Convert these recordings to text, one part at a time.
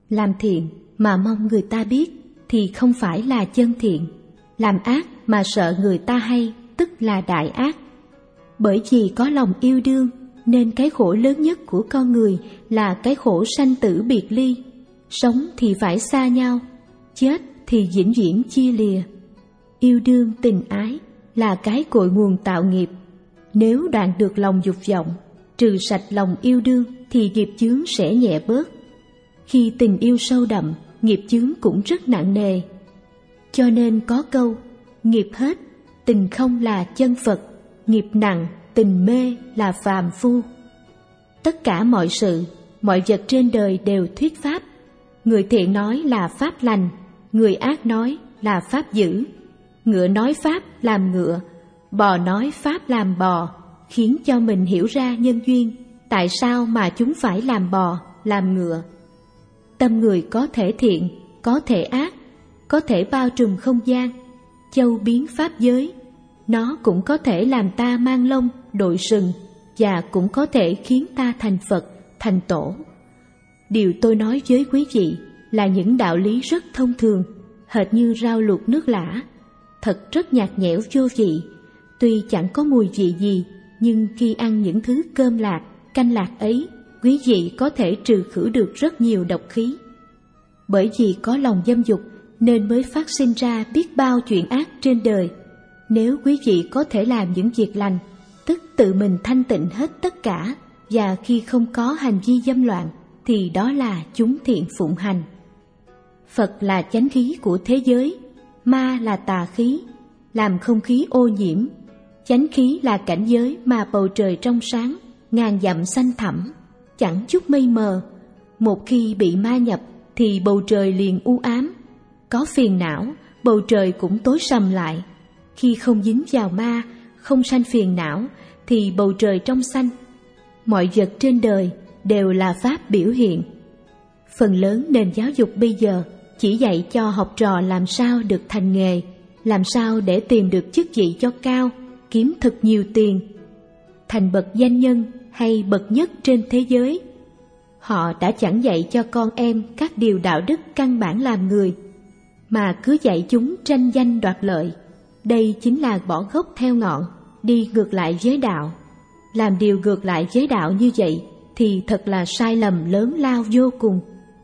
Làm thiện mà mong người ta biết thì không phải là chân thiện. Làm ác mà sợ người ta hay tức là đại ác. Bởi vì có lòng yêu đương nên cái khổ lớn nhất của con người là cái khổ sanh tử biệt ly. Sống thì phải xa nhau, chết thì vĩnh viễn chia lìa. Yêu đương tình ái là cái cội nguồn tạo nghiệp. Nếu đoạn được lòng dục vọng, trừ sạch lòng yêu đương thì nghiệp chướng sẽ nhẹ bớt. Khi tình yêu sâu đậm, nghiệp chướng cũng rất nặng nề. Cho nên có câu, nghiệp hết, tình không là chân Phật, nghiệp nặng, tình mê là phàm phu. Tất cả mọi sự, mọi vật trên đời đều thuyết pháp. Người thiện nói là pháp lành, người ác nói là pháp dữ. Ngựa nói pháp làm ngựa, bò nói pháp làm bò, khiến cho mình hiểu ra nhân duyên, tại sao mà chúng phải làm bò, làm ngựa. Tâm người có thể thiện, có thể ác, có thể bao trùm không gian, châu biến pháp giới. Nó cũng có thể làm ta mang lông, đội sừng, và cũng có thể khiến ta thành Phật, thành Tổ. Điều tôi nói với quý vị là những đạo lý rất thông thường, hệt như rau luộc nước lã, thật rất nhạt nhẽo vô vị. Tuy chẳng có mùi vị gì, nhưng khi ăn những thứ cơm lạc, canh lạc ấy, quý vị có thể trừ khử được rất nhiều độc khí. Bởi vì có lòng dâm dục nên mới phát sinh ra biết bao chuyện ác trên đời. Nếu quý vị có thể làm những việc lành, tức tự mình thanh tịnh hết tất cả, và khi không có hành vi dâm loạn, thì đó là chúng thiện phụng hành. Phật là chánh khí của thế giới, ma là tà khí, làm không khí ô nhiễm. Chánh khí là cảnh giới mà bầu trời trong sáng, ngàn dặm xanh thẳm, chẳng chút mây mờ. Một khi bị ma nhập thì bầu trời liền u ám. Có phiền não, bầu trời cũng tối sầm lại. Khi không dính vào ma, không sanh phiền não, thì bầu trời trong xanh. Mọi vật trên đời đều là pháp biểu hiện. Phần lớn nền giáo dục bây giờ chỉ dạy cho học trò làm sao được thành nghề, làm sao để tìm được chức vị cho cao, kiếm thật nhiều tiền, thành bậc danh nhân hay bậc nhất trên thế giới. Họ đã chẳng dạy cho con em các điều đạo đức căn bản làm người, mà cứ dạy chúng tranh danh đoạt lợi. Đây chính là bỏ gốc theo ngọn, đi ngược lại với đạo. Làm điều ngược lại với đạo như vậy thì thật là sai lầm lớn lao vô cùng.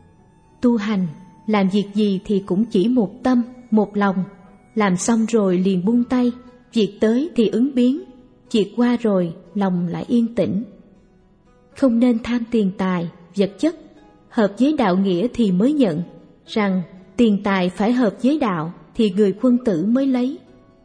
Tu hành, làm việc gì thì cũng chỉ một tâm, một lòng. Làm xong rồi liền buông tay, việc tới thì ứng biến, việc qua rồi lòng lại yên tĩnh. Không nên tham tiền tài, vật chất. Hợp với đạo nghĩa thì mới nhận, rằng tiền tài phải hợp với đạo thì người quân tử mới lấy.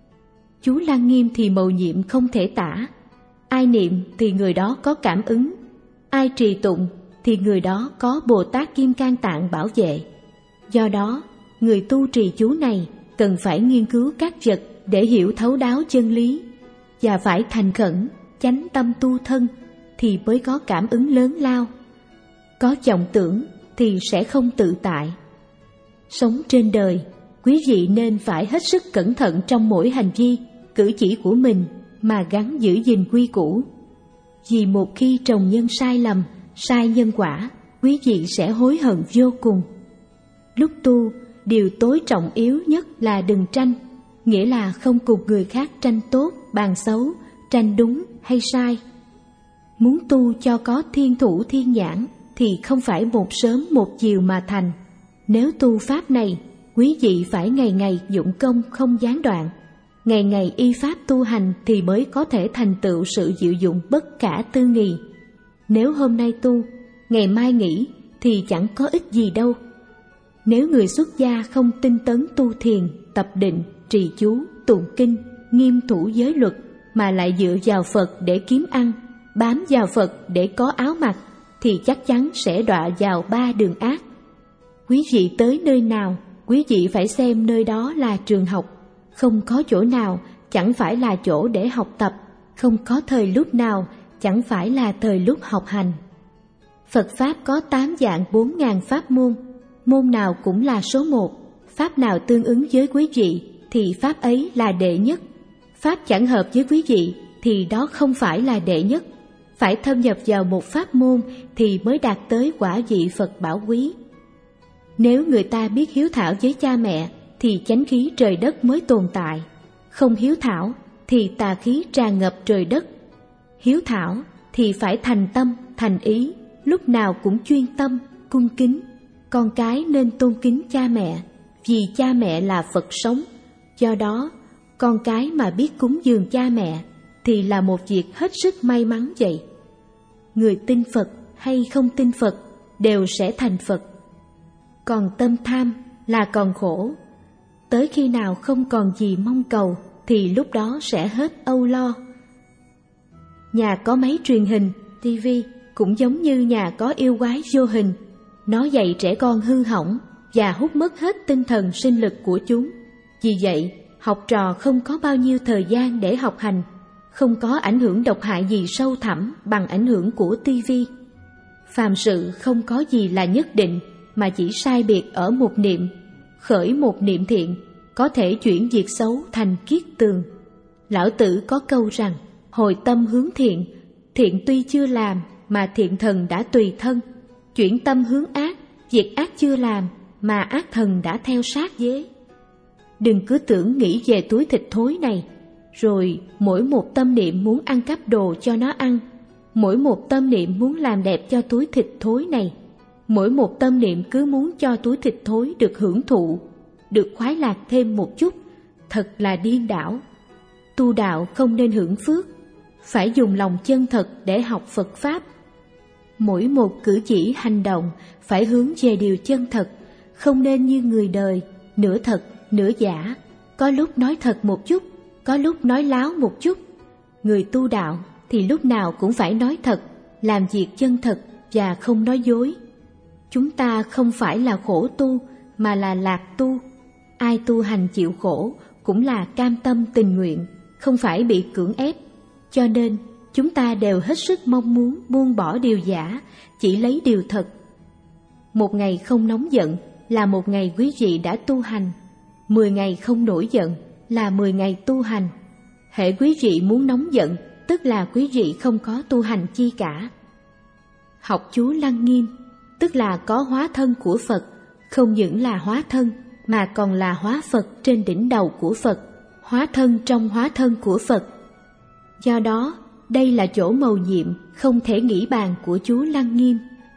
Chú Lăng Nghiêm thì mầu nhiệm không thể tả. Ai niệm thì người đó có cảm ứng, ai trì tụng thì người đó có Bồ Tát Kim Cang Tạng bảo vệ. Do đó, người tu trì chú này cần phải nghiên cứu các vật để hiểu thấu đáo chân lý, và phải thành khẩn, chánh tâm tu thân thì mới có cảm ứng lớn lao. Có vọng tưởng thì sẽ không tự tại. Sống trên đời, quý vị nên phải hết sức cẩn thận trong mỗi hành vi, cử chỉ của mình mà gắn giữ gìn quy củ. Vì một khi trồng nhân sai lầm, sai nhân quả, quý vị sẽ hối hận vô cùng. Lúc tu, điều tối trọng yếu nhất là đừng tranh, nghĩa là không cùng người khác tranh tốt, bàn xấu, tranh đúng hay sai. Muốn tu cho có thiên thủ thiên nhãn thì không phải một sớm một chiều mà thành. Nếu tu pháp này, quý vị phải ngày ngày dụng công không gián đoạn, ngày ngày y pháp tu hành thì mới có thể thành tựu sự diệu dụng bất khả tư nghị. Nếu hôm nay tu, ngày mai nghỉ thì chẳng có ích gì đâu. Nếu người xuất gia không tinh tấn tu thiền, tập định, trì chú, tụng kinh, nghiêm thủ giới luật, mà lại dựa vào Phật để kiếm ăn, bám vào Phật để có áo mặc, thì chắc chắn sẽ đọa vào ba đường ác. Quý vị tới nơi nào, quý vị phải xem nơi đó là trường học. Không có chỗ nào chẳng phải là chỗ để học tập, không có thời lúc nào chẳng phải là thời lúc học hành. Phật Pháp có 8 dạng 4.000 pháp môn, môn nào cũng là số 1. Pháp nào tương ứng với quý vị thì pháp ấy là đệ nhất. Pháp chẳng hợp với quý vị thì đó không phải là đệ nhất. Phải thâm nhập vào một pháp môn thì mới đạt tới quả vị Phật bảo quý. Nếu người ta biết hiếu thảo với cha mẹ thì chánh khí trời đất mới tồn tại. Không hiếu thảo thì tà khí tràn ngập trời đất. Hiếu thảo thì phải thành tâm, thành ý, lúc nào cũng chuyên tâm, cung kính. Con cái nên tôn kính cha mẹ, vì cha mẹ là Phật sống. Do đó, con cái mà biết cúng dường cha mẹ thì là một việc hết sức may mắn vậy. Người tin Phật hay không tin Phật đều sẽ thành Phật. Còn tâm tham là còn khổ. Tới khi nào không còn gì mong cầu thì lúc đó sẽ hết âu lo. Nhà có máy truyền hình, TV cũng giống như nhà có yêu quái vô hình. Nó dạy trẻ con hư hỏng và hút mất hết tinh thần sinh lực của chúng. Vì vậy, học trò không có bao nhiêu thời gian để học hành, không có ảnh hưởng độc hại gì sâu thẳm bằng ảnh hưởng của TV. Phàm sự không có gì là nhất định, mà chỉ sai biệt ở một niệm. Khởi một niệm thiện, có thể chuyển việc xấu thành kiết tường. Lão Tử có câu rằng, hồi tâm hướng thiện, thiện tuy chưa làm mà thiện thần đã tùy thân. Chuyển tâm hướng ác, việc ác chưa làm mà ác thần đã theo sát dế. Đừng cứ tưởng nghĩ về túi thịt thối này, rồi mỗi một tâm niệm muốn ăn cắp đồ cho nó ăn, mỗi một tâm niệm muốn làm đẹp cho túi thịt thối này, mỗi một tâm niệm cứ muốn cho túi thịt thối được hưởng thụ, được khoái lạc thêm một chút, thật là điên đảo. Tu đạo không nên hưởng phước, phải dùng lòng chân thật để học Phật Pháp. Mỗi một cử chỉ hành động phải hướng về điều chân thật, không nên như người đời, nửa thật, nửa giả, có lúc nói thật một chút, có lúc nói láo một chút. Người tu đạo thì lúc nào cũng phải nói thật, làm việc chân thật và không nói dối. Chúng ta không phải là khổ tu, mà là lạc tu. Ai tu hành chịu khổ cũng là cam tâm tình nguyện, không phải bị cưỡng ép. Cho nên, chúng ta đều hết sức mong muốn buông bỏ điều giả, chỉ lấy điều thật. Một ngày không nóng giận là một ngày quý vị đã tu hành. 10 ngày không nổi giận là 10 ngày tu hành. Hễ quý vị muốn nóng giận, tức là quý vị không có tu hành chi cả. Học chú Lăng Nghiêm, tức là có hóa thân của Phật, không những là hóa thân, mà còn là hóa Phật trên đỉnh đầu của Phật, hóa thân trong hóa thân của Phật. Do đó, đây là chỗ mầu nhiệm, không thể nghĩ bàn của chú Lăng Nghiêm.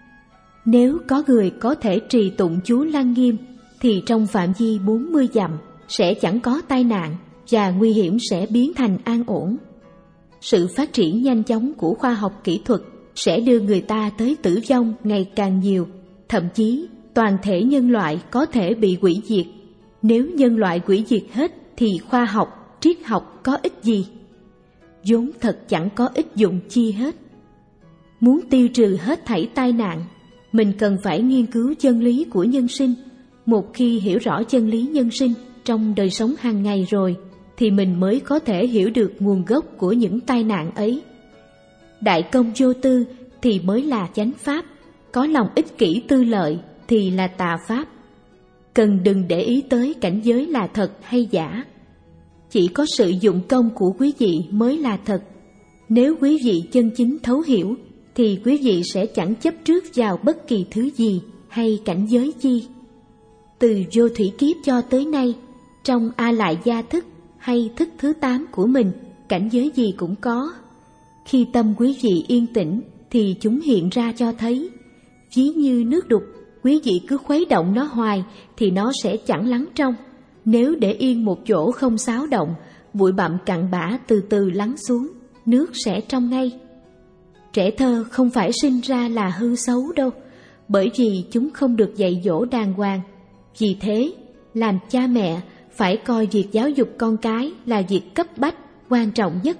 Nếu có người có thể trì tụng chú Lăng Nghiêm, thì trong phạm vi 40 dặm sẽ chẳng có tai nạn và nguy hiểm sẽ biến thành an ổn. Sự phát triển nhanh chóng của khoa học kỹ thuật sẽ đưa người ta tới tử vong ngày càng nhiều, thậm chí toàn thể nhân loại có thể bị hủy diệt. Nếu nhân loại hủy diệt hết thì khoa học, triết học có ích gì? Vốn thật chẳng có ích dụng chi hết. Muốn tiêu trừ hết thảy tai nạn, mình cần phải nghiên cứu chân lý của nhân sinh. Một khi hiểu rõ chân lý nhân sinh trong đời sống hàng ngày rồi, thì mình mới có thể hiểu được nguồn gốc của những tai nạn ấy. Đại công vô tư thì mới là chánh pháp, có lòng ích kỷ tư lợi thì là tà pháp. Cần đừng để ý tới cảnh giới là thật hay giả. Chỉ có sự dụng công của quý vị mới là thật. Nếu quý vị chân chính thấu hiểu, thì quý vị sẽ chẳng chấp trước vào bất kỳ thứ gì hay cảnh giới chi. Từ vô thủy kiếp cho tới nay, trong A Lại Gia thức hay thức thứ 8 của mình, cảnh giới gì cũng có. Khi tâm quý vị yên tĩnh thì chúng hiện ra cho thấy. Ví như nước đục, quý vị cứ khuấy động nó hoài thì nó sẽ chẳng lắng trong. Nếu để yên một chỗ không xáo động, bụi bặm cặn bã từ từ lắng xuống, nước sẽ trong ngay. Trẻ thơ không phải sinh ra là hư xấu đâu, bởi vì chúng không được dạy dỗ đàng hoàng. Vì thế, làm cha mẹ phải coi việc giáo dục con cái là việc cấp bách, quan trọng nhất.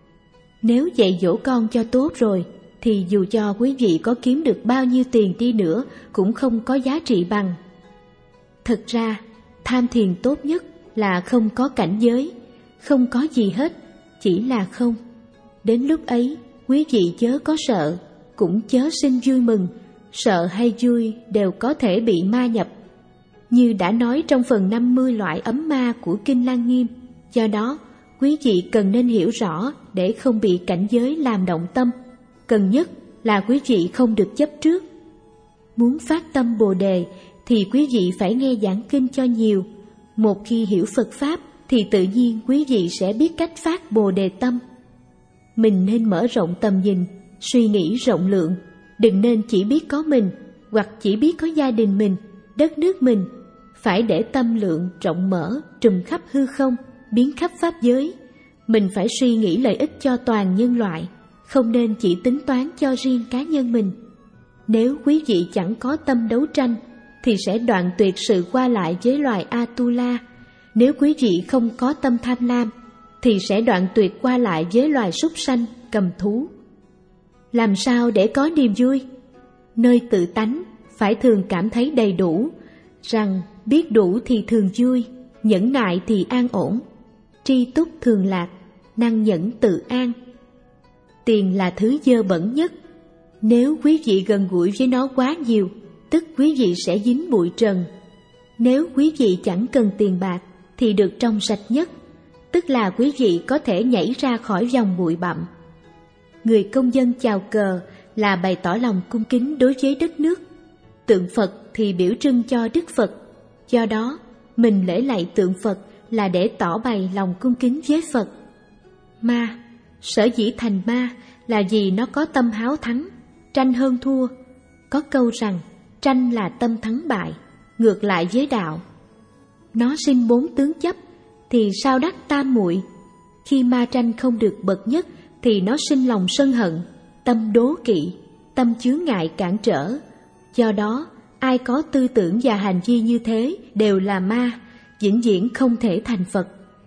Nếu dạy dỗ con cho tốt rồi, thì dù cho quý vị có kiếm được bao nhiêu tiền đi nữa cũng không có giá trị bằng. Thực ra, tham thiền tốt nhất là không có cảnh giới, không có gì hết, chỉ là không. Đến lúc ấy, quý vị chớ có sợ, cũng chớ sinh vui mừng, sợ hay vui đều có thể bị ma nhập. Như đã nói trong phần 50 loại ấm ma của Kinh Lăng Nghiêm, do đó quý vị cần nên hiểu rõ để không bị cảnh giới làm động tâm. Cần nhất là quý vị không được chấp trước. Muốn phát tâm Bồ Đề thì quý vị phải nghe giảng kinh cho nhiều. Một khi hiểu Phật Pháp thì tự nhiên quý vị sẽ biết cách phát Bồ Đề tâm. Mình nên mở rộng tầm nhìn, suy nghĩ rộng lượng, đừng nên chỉ biết có mình hoặc chỉ biết có gia đình mình, đất nước mình. Phải để tâm lượng rộng mở, trùm khắp hư không, biến khắp pháp giới. Mình phải suy nghĩ lợi ích cho toàn nhân loại, không nên chỉ tính toán cho riêng cá nhân mình. Nếu quý vị chẳng có tâm đấu tranh thì sẽ đoạn tuyệt sự qua lại với loài Atula. Nếu quý vị không có tâm tham lam thì sẽ đoạn tuyệt qua lại với loài súc sanh, cầm thú. Làm sao để có niềm vui? Nơi tự tánh phải thường cảm thấy đầy đủ, rằng biết đủ thì thường vui, nhẫn nại thì an ổn, tri túc thường lạc, năng nhẫn tự an. Tiền là thứ dơ bẩn nhất. Nếu quý vị gần gũi với nó quá nhiều, tức quý vị sẽ dính bụi trần. Nếu quý vị chẳng cần tiền bạc thì được trong sạch nhất, tức là quý vị có thể nhảy ra khỏi vòng bụi bặm. Người công dân chào cờ là bày tỏ lòng cung kính đối với đất nước. Tượng Phật thì biểu trưng cho Đức Phật. Do đó, mình lễ lạy tượng Phật là để tỏ bày lòng cung kính với Phật. Ma, sở dĩ thành ma là vì nó có tâm háo thắng, tranh hơn thua. Có câu rằng tranh là tâm thắng bại, ngược lại với đạo. Nó sinh 4 tướng chấp thì sao đắc tam muội. Khi ma tranh không được bậc nhất thì nó sinh lòng sân hận, tâm đố kỵ, tâm chướng ngại cản trở. Do đó, ai có tư tưởng và hành vi như thế đều là ma, vĩnh viễn không thể thành Phật.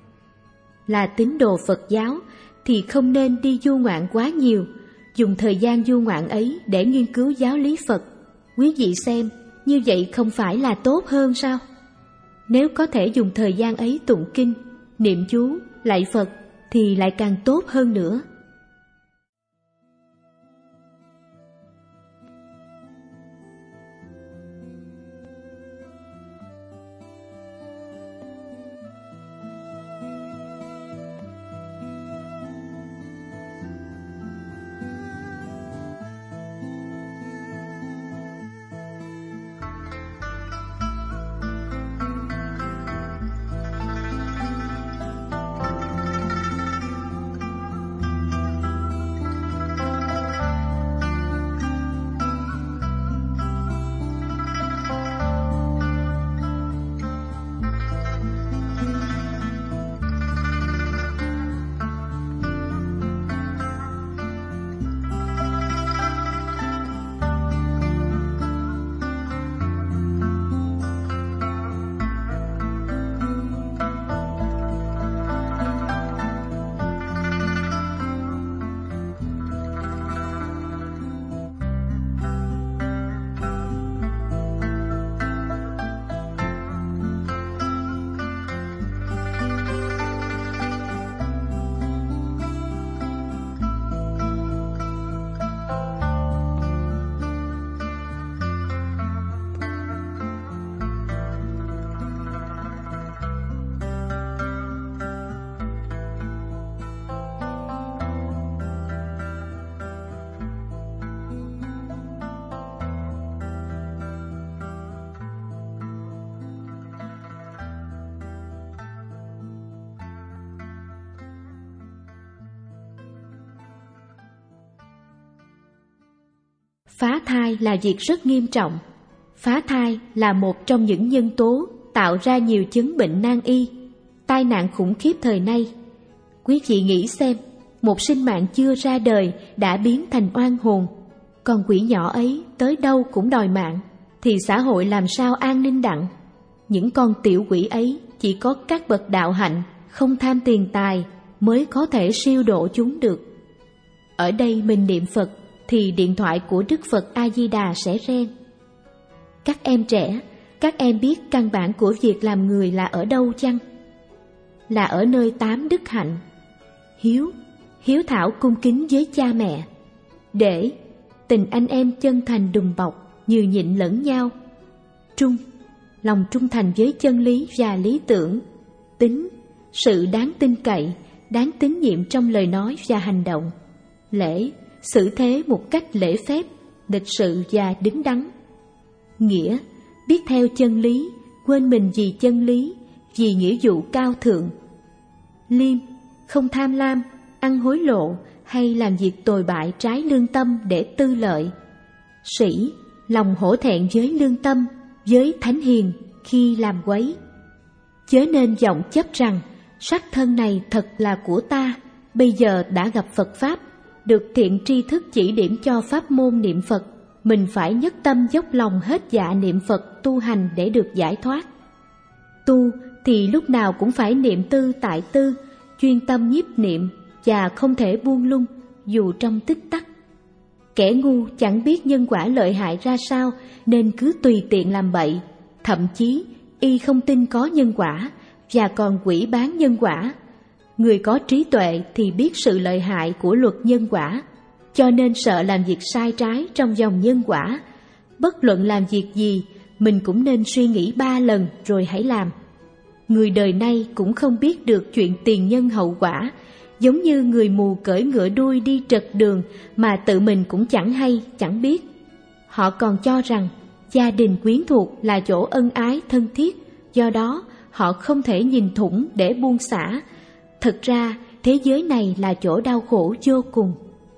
Là tín đồ Phật giáo thì không nên đi du ngoạn quá nhiều, dùng thời gian du ngoạn ấy để nghiên cứu giáo lý Phật. Quý vị xem, như vậy không phải là tốt hơn sao? Nếu có thể dùng thời gian ấy tụng kinh, niệm chú, lạy Phật thì lại càng tốt hơn nữa. Phá thai là việc rất nghiêm trọng. Phá thai là một trong những nhân tố tạo ra nhiều chứng bệnh nan y, tai nạn khủng khiếp thời nay. Quý vị nghĩ xem, một sinh mạng chưa ra đời đã biến thành oan hồn, còn quỷ nhỏ ấy tới đâu cũng đòi mạng, thì xã hội làm sao an ninh đặng? Những con tiểu quỷ ấy chỉ có các bậc đạo hạnh, không tham tiền tài mới có thể siêu độ chúng được. Ở đây mình niệm Phật thì điện thoại của Đức Phật A-di-đà sẽ reng. Các em trẻ, các em biết căn bản của việc làm người là ở đâu chăng? Là ở nơi 8 đức hạnh: hiếu thảo cung kính với cha mẹ; để tình anh em chân thành đùm bọc, nhường nhịn lẫn nhau; lòng trung thành với chân lý và lý tưởng; tín, sự đáng tin cậy, đáng tín nhiệm trong lời nói và hành động; lễ, xử thế một cách lễ phép, lịch sự và đứng đắn; nghĩa, biết theo chân lý, quên mình vì chân lý, vì nghĩa vụ cao thượng. Liêm, không tham lam, ăn hối lộ hay làm việc tồi bại trái lương tâm để tư lợi. Sĩ, lòng hổ thẹn với lương tâm, với thánh hiền khi làm quấy. Chớ nên vọng chấp rằng sắc thân này thật là của ta, bây giờ đã gặp Phật Pháp, được thiện tri thức chỉ điểm cho pháp môn niệm Phật, mình phải nhất tâm dốc lòng hết dạ niệm Phật tu hành để được giải thoát. Tu thì lúc nào cũng phải niệm tư tại tư, chuyên tâm nhiếp niệm và không thể buông lung dù trong tích tắc. Kẻ ngu chẳng biết nhân quả lợi hại ra sao nên cứ tùy tiện làm bậy, thậm chí y không tin có nhân quả và còn quỷ bán nhân quả. Người có trí tuệ thì biết sự lợi hại của luật nhân quả, cho nên sợ làm việc sai trái trong dòng nhân quả. Bất luận làm việc gì, mình cũng nên suy nghĩ 3 lần rồi hãy làm. Người đời nay cũng không biết được chuyện tiền nhân hậu quả, giống như người mù cưỡi ngựa đuôi đi trật đường mà tự mình cũng chẳng hay, chẳng biết. Họ còn cho rằng gia đình quyến thuộc là chỗ ân ái thân thiết, do đó họ không thể nhìn thủng để buông xả. Thực ra thế giới này là chỗ đau khổ vô cùng.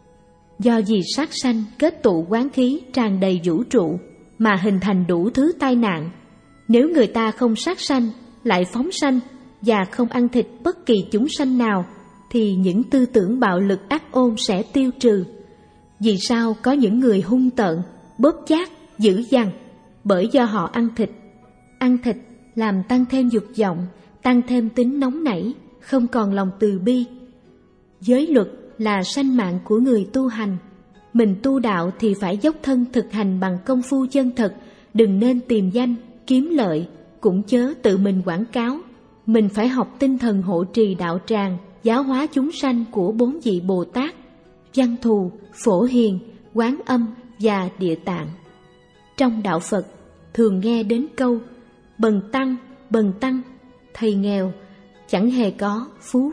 Do vì sát sanh kết tụ oán khí tràn đầy vũ trụ mà hình thành đủ thứ tai nạn. Nếu người ta không sát sanh, lại phóng sanh và không ăn thịt bất kỳ chúng sanh nào, thì những tư tưởng bạo lực ác ôn sẽ tiêu trừ. Vì sao có những người hung tợn, bóp chát, dữ dằn? Bởi do họ ăn thịt. Ăn thịt làm tăng thêm dục vọng, tăng thêm tính nóng nảy, không còn lòng từ bi. Giới luật là sanh mạng của người tu hành. Mình tu đạo thì phải dốc thân thực hành bằng công phu chân thật, đừng nên tìm danh, kiếm lợi, cũng chớ tự mình quảng cáo. Mình phải học tinh thần hộ trì đạo tràng, giáo hóa chúng sanh của 4 vị Bồ Tát: Văn Thù, Phổ Hiền, Quán Âm và Địa Tạng. Trong đạo Phật thường nghe đến câu bần tăng, thầy nghèo, chẳng hề có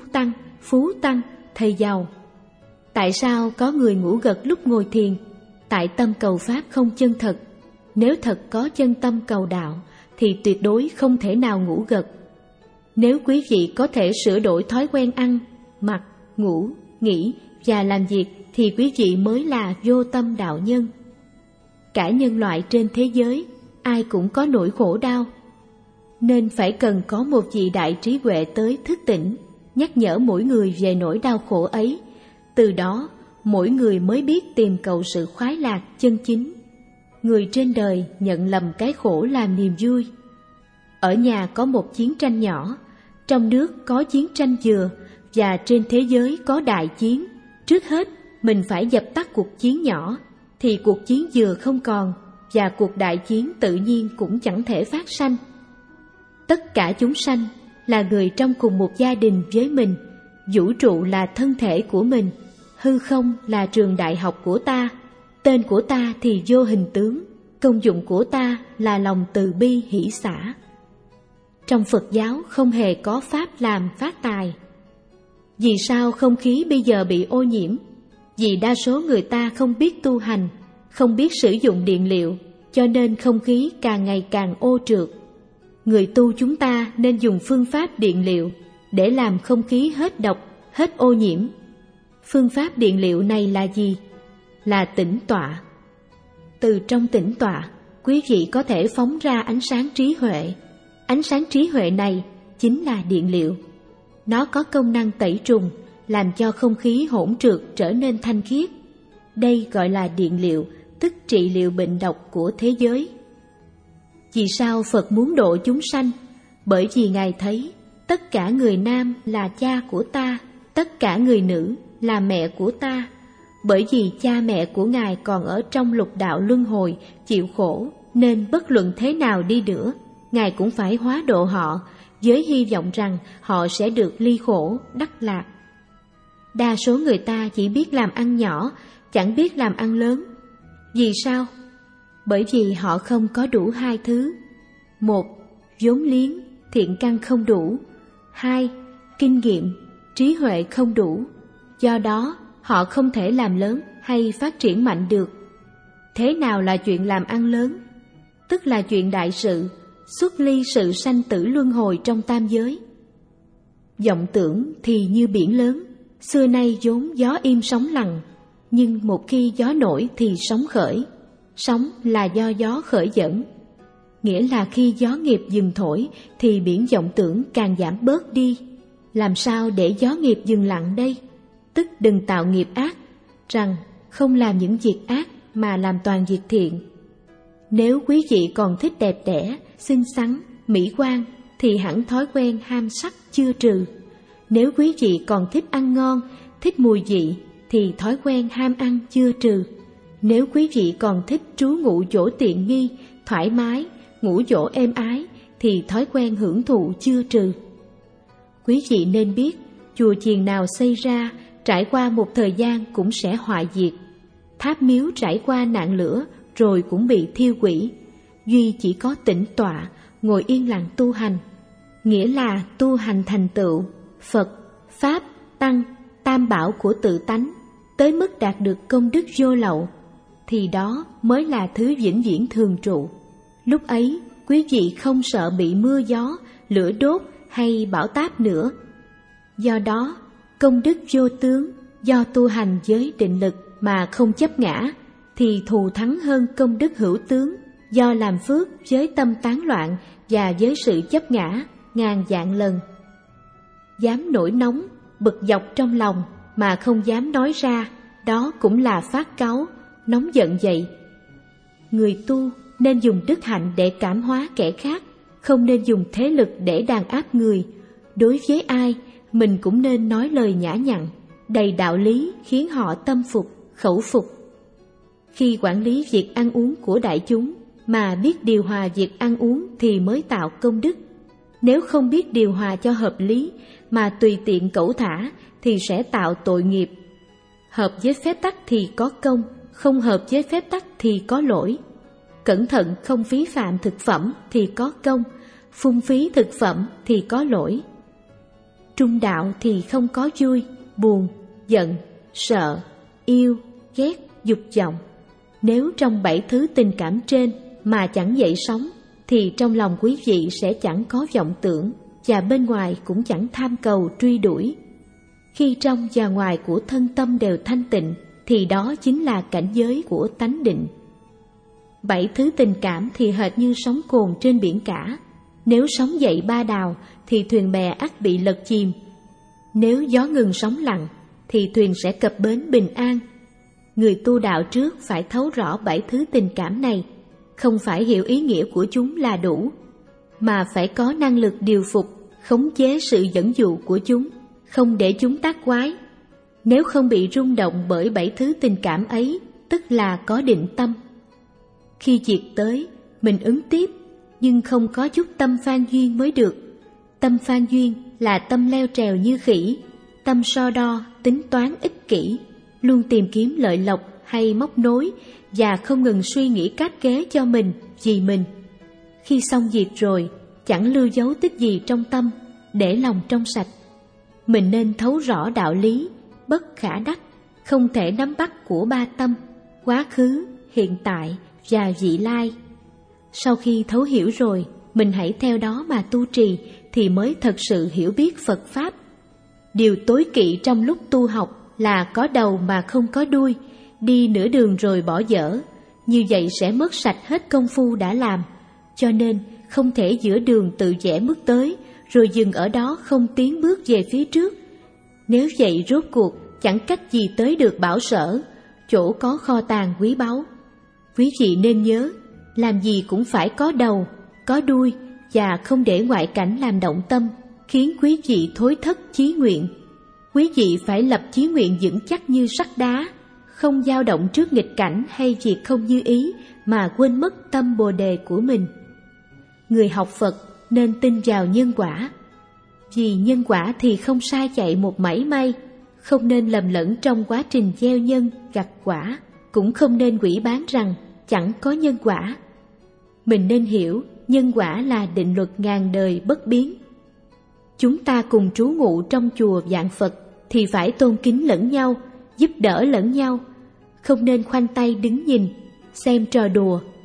phú tăng, thầy giàu. Tại sao có người ngủ gật lúc ngồi thiền? Tại tâm cầu pháp không chân thật. Nếu thật có chân tâm cầu đạo thì tuyệt đối không thể nào ngủ gật. Nếu quý vị có thể sửa đổi thói quen ăn, mặc, ngủ, nghĩ và làm việc thì quý vị mới là vô tâm đạo nhân. Cả nhân loại trên thế giới, ai cũng có nỗi khổ đau, nên phải cần có một vị đại trí huệ tới thức tỉnh, nhắc nhở mỗi người về nỗi đau khổ ấy. Từ đó, mỗi người mới biết tìm cầu sự khoái lạc chân chính. Người trên đời nhận lầm cái khổ làm niềm vui. Ở nhà có một chiến tranh nhỏ, trong nước có chiến tranh dừa, và trên thế giới có đại chiến. Trước hết, mình phải dập tắt cuộc chiến nhỏ, thì cuộc chiến dừa không còn, và cuộc đại chiến tự nhiên cũng chẳng thể phát sanh. Tất cả chúng sanh là người trong cùng một gia đình với mình, vũ trụ là thân thể của mình, hư không là trường đại học của ta, tên của ta thì vô hình tướng, công dụng của ta là lòng từ bi hỷ xả. Trong Phật giáo không hề có pháp làm phát tài. Vì sao không khí bây giờ bị ô nhiễm? Vì đa số người ta không biết tu hành, không biết sử dụng điện liệu, cho nên không khí càng ngày càng ô trượt. Người tu chúng ta nên dùng phương pháp điện liệu để làm không khí hết độc, hết ô nhiễm. Phương pháp điện liệu này là gì? Là tĩnh tọa. Từ trong tĩnh tọa, quý vị có thể phóng ra ánh sáng trí huệ. Ánh sáng trí huệ này chính là điện liệu. Nó có công năng tẩy trùng, làm cho không khí hỗn trượt trở nên thanh khiết. Đây gọi là điện liệu, tức trị liệu bệnh độc của thế giới. Vì sao Phật muốn độ chúng sanh? Bởi vì Ngài thấy tất cả người nam là cha của ta, tất cả người nữ là mẹ của ta. Bởi vì cha mẹ của Ngài còn ở trong lục đạo luân hồi chịu khổ, nên bất luận thế nào đi nữa, Ngài cũng phải hóa độ họ, với hy vọng rằng họ sẽ được ly khổ, đắc lạc. Đa số người ta chỉ biết làm ăn nhỏ, chẳng biết làm ăn lớn. Vì sao? Bởi vì họ không có đủ 2 thứ. 1. Vốn liếng, thiện căn không đủ. 2. Kinh nghiệm, trí huệ không đủ. Do đó, họ không thể làm lớn hay phát triển mạnh được. Thế nào là chuyện làm ăn lớn? tức là chuyện đại sự, xuất ly sự sanh tử luân hồi trong tam giới. Vọng tưởng thì như biển lớn, xưa nay vốn gió im sóng lặng, nhưng một khi gió nổi thì sóng khởi. Sóng là do gió khởi dẫn, nghĩa là khi gió nghiệp dừng thổi thì biển vọng tưởng càng giảm bớt đi. Làm sao để gió nghiệp dừng lặng đây? Tức đừng tạo nghiệp ác, rằng không làm những việc ác mà làm toàn việc thiện. Nếu quý vị còn thích đẹp đẽ, xinh xắn, mỹ quan thì hẳn thói quen ham sắc chưa trừ. Nếu quý vị còn thích ăn ngon, thích mùi vị thì thói quen ham ăn chưa trừ. Nếu quý vị còn thích trú ngụ chỗ tiện nghi, thoải mái, ngủ chỗ êm ái thì thói quen hưởng thụ chưa trừ. Quý vị nên biết, chùa chiền nào xây ra, trải qua một thời gian cũng sẽ hoại diệt. Tháp miếu trải qua nạn lửa rồi cũng bị thiêu hủy. Duy chỉ có tĩnh tọa, ngồi yên lặng tu hành, nghĩa là tu hành thành tựu Phật, Pháp, Tăng, tam bảo của tự tánh, tới mức đạt được công đức vô lậu, thì đó mới là thứ vĩnh viễn thường trụ. Lúc ấy, quý vị không sợ bị mưa gió, lửa đốt hay bão táp nữa. Do đó, công đức vô tướng, do tu hành với định lực mà không chấp ngã, thì thù thắng hơn công đức hữu tướng, do làm phước với tâm tán loạn và với sự chấp ngã ngàn vạn lần. Dám nổi nóng, bực dọc trong lòng mà không dám nói ra, đó cũng là phát cáu, nóng giận vậy. Người tu nên dùng đức hạnh để cảm hóa kẻ khác, không nên dùng thế lực để đàn áp người. Đối với ai, mình cũng nên nói lời nhã nhặn, đầy đạo lý khiến họ tâm phục, khẩu phục. Khi quản lý việc ăn uống của đại chúng mà biết điều hòa việc ăn uống thì mới tạo công đức. Nếu không biết điều hòa cho hợp lý mà tùy tiện cẩu thả thì sẽ tạo tội nghiệp. Hợp với phép tắc thì có công, không hợp với phép tắc thì có lỗi. Cẩn thận không phí phạm thực phẩm thì có công, phung phí thực phẩm thì có lỗi. Trung đạo thì không có vui, buồn, giận, sợ, yêu, ghét, dục vọng. Nếu trong 7 thứ tình cảm trên mà chẳng dậy sóng, thì trong lòng quý vị sẽ chẳng có vọng tưởng, và bên ngoài cũng chẳng tham cầu truy đuổi. Khi trong và ngoài của thân tâm đều thanh tịnh, thì đó chính là cảnh giới của tánh định. 7 thứ tình cảm thì hệt như sóng cồn trên biển cả. Nếu sóng dậy ba đào, thì thuyền bè ắt bị lật chìm. Nếu gió ngừng sóng lặng, thì thuyền sẽ cập bến bình an. Người tu đạo trước phải thấu rõ 7 thứ tình cảm này, không phải hiểu ý nghĩa của chúng là đủ, mà phải có năng lực điều phục, khống chế sự dẫn dụ của chúng, không để chúng tác quái. Nếu không bị rung động bởi 7 thứ tình cảm ấy, tức là có định tâm. Khi diệt tới, mình ứng tiếp, nhưng không có chút tâm phan duyên mới được. Tâm phan duyên là tâm leo trèo như khỉ, tâm so đo, tính toán ích kỷ, luôn tìm kiếm lợi lộc hay móc nối và không ngừng suy nghĩ cát kế cho mình, vì mình. Khi xong việc rồi, chẳng lưu dấu tích gì trong tâm, để lòng trong sạch. Mình nên thấu rõ đạo lý, bất khả đắc, không thể nắm bắt của ba tâm, quá khứ, hiện tại và vị lai. Sau khi thấu hiểu rồi, mình hãy theo đó mà tu trì thì mới thật sự hiểu biết Phật Pháp. Điều tối kỵ trong lúc tu học là có đầu mà không có đuôi, đi nửa đường rồi bỏ dở. Như vậy sẽ mất sạch hết công phu đã làm. Cho nên không thể giữa đường tự vẽ bước tới, rồi dừng ở đó không tiến bước về phía trước. Nếu vậy rốt cuộc chẳng cách gì tới được Bảo Sở, chỗ có kho tàng quý báu. Quý vị nên nhớ, làm gì cũng phải có đầu, có đuôi, và không để ngoại cảnh làm động tâm, khiến quý vị thối thất chí nguyện. Quý vị phải lập chí nguyện vững chắc như sắt đá, không dao động trước nghịch cảnh hay việc không như ý mà quên mất tâm Bồ đề của mình. Người học Phật nên tin vào nhân quả. Vì nhân quả thì không sai chạy một mảy may, không nên lầm lẫn trong quá trình gieo nhân, gặt quả, cũng không nên quỷ bán rằng chẳng có nhân quả. Mình nên hiểu nhân quả là định luật ngàn đời bất biến. Chúng ta cùng trú ngụ trong chùa vạn Phật thì phải tôn kính lẫn nhau, giúp đỡ lẫn nhau, không nên khoanh tay đứng nhìn, xem trò đùa,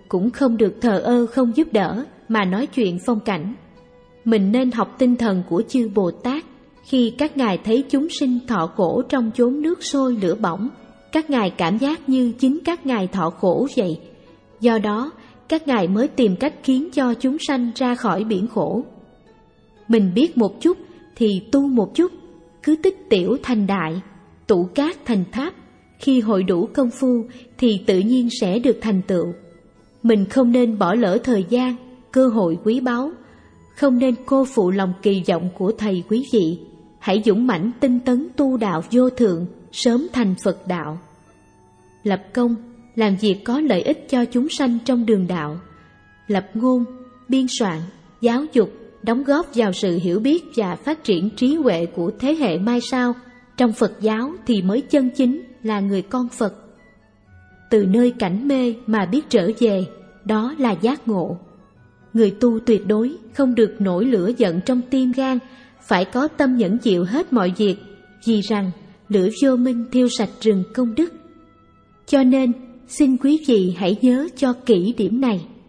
cũng không được thờ ơ không giúp đỡ mà nói chuyện phong cảnh. Mình nên học tinh thần của chư Bồ Tát. Khi các ngài thấy chúng sinh thọ khổ trong chốn nước sôi lửa bỏng, các ngài cảm giác như chính các ngài thọ khổ vậy. Do đó, các ngài mới tìm cách khiến cho chúng sanh ra khỏi biển khổ. Mình biết một chút thì tu một chút, cứ tích tiểu thành đại, tụ cát thành tháp. Khi hội đủ công phu thì tự nhiên sẽ được thành tựu. Mình không nên bỏ lỡ thời gian, cơ hội quý báu, không nên cô phụ lòng kỳ vọng của thầy quý vị. Hãy dũng mãnh tinh tấn tu đạo vô thượng, sớm thành Phật đạo. Lập công, làm việc có lợi ích cho chúng sanh trong đường đạo. Lập ngôn, biên soạn, giáo dục, đóng góp vào sự hiểu biết và phát triển trí huệ của thế hệ mai sau. Trong Phật giáo thì mới chân chính là người con Phật. Từ nơi cảnh mê mà biết trở về, đó là giác ngộ. Người tu tuyệt đối không được nổi lửa giận trong tim gan, phải có tâm nhẫn chịu hết mọi việc, vì rằng lửa vô minh thiêu sạch rừng công đức. Cho nên, xin quý vị hãy nhớ cho kỹ điểm này.